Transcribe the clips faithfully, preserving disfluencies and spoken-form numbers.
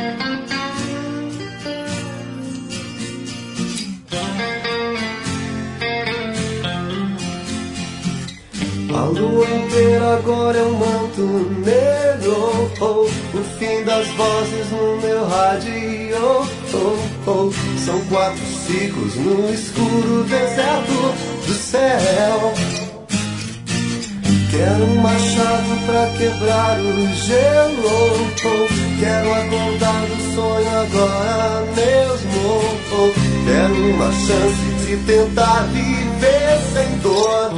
A lua inteira agora é um manto negro, oh, o fim das vozes no meu rádio, oh, oh. São quatro ciclos no escuro deserto do céu. Quero um machado pra quebrar o gelo, oh. Quero acordar do sonho agora mesmo, oh. Quero uma chance de tentar viver sem dor.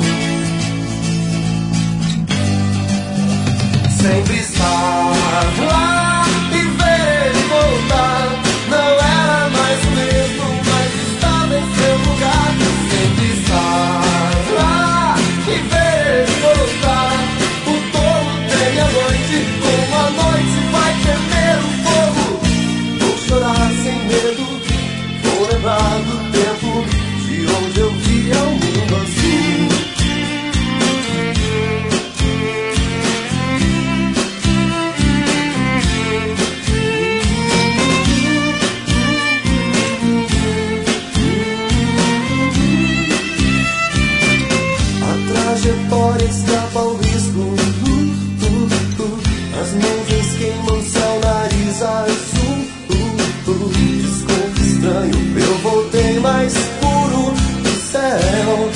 Sempre estar lá e ver ele voltar. Não era mais o mesmo, mas estava em seu lugar. Sempre estar lá e ver ele voltar. O tolo tem a noite, como a noite vai temer o fogo. Vou chorar sem medo, vou lembrar do tempo de onde eu via o mundo azul. Trajetória escapa ao risco, uh, uh, uh. As nuvens queimam céu, nariz azul, uh, uh. Desculpe estranho, eu voltei mais puro do céu.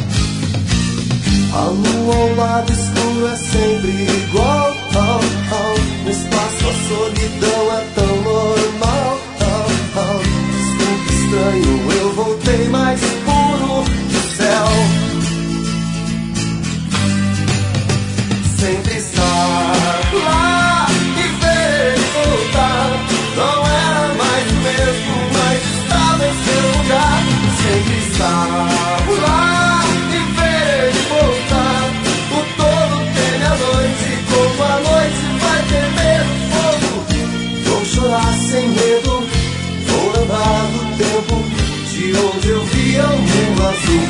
A lua ao lado escuro é sempre igual, oh, oh. No espaço a solidão é tão normal, oh, oh. Desculpe estranho, eu voltei mais puro do céu. Sempre estar lá e ver ele voltar. Não era mais o mesmo, mas estava em seu lugar. Sempre estar lá e ver ele voltar. O tolo teme a noite, como a noite vai temer o fogo. Vou chorar sem medo, vou lembrar do tempo de onde eu via o mundo azul.